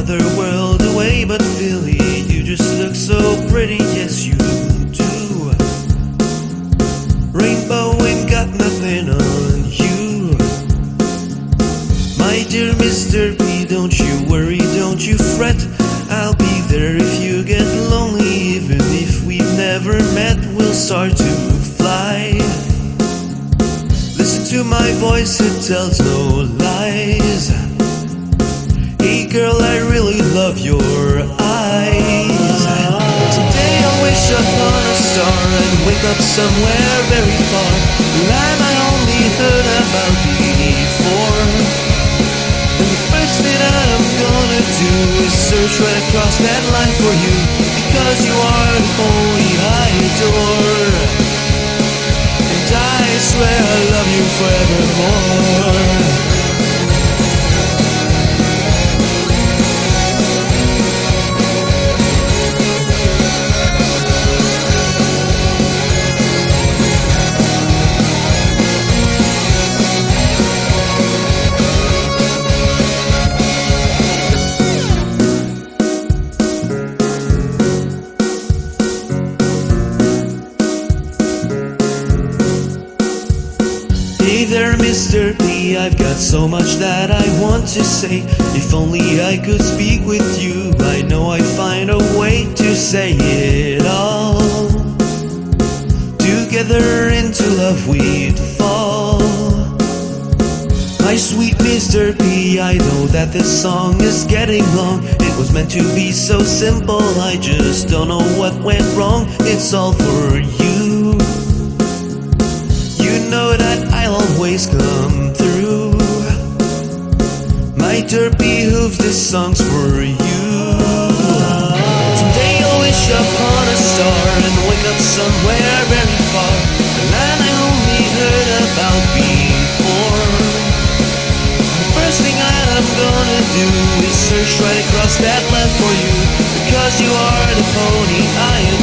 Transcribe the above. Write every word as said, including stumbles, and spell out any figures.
another world away, but Philly, you just look so pretty, yes you do. Rainbow ain't got nothing on you. My dear Mister P, don't you worry, don't you fret. I'll be there if you get lonely. Even if we've never met, we'll start to fly. Listen to my voice, it tells no lies. Hey girl, I really love your eyes. Someday I'll wish upon a star and wake up somewhere very far, land I only heard about before. And the first thing that I'm gonna do is search right across that line for you, because you are the only I adore. And I swear I love you forevermore. Hey there, Mister P, I've got so much that I want to say. If only I could speak with you, I know I'd find a way to say it all. Together into love we'd fall. My sweet Mister P, I know that this song is getting long. It was meant to be so simple, I just don't know what went wrong. It's all for you. You know that I'll always come through. My derpy hooves, this song's for you. Someday I'll wish upon a star and wake up somewhere very far, the land I only heard about before. The first thing that I'm gonna do is search right across that land for you, because you are the pony I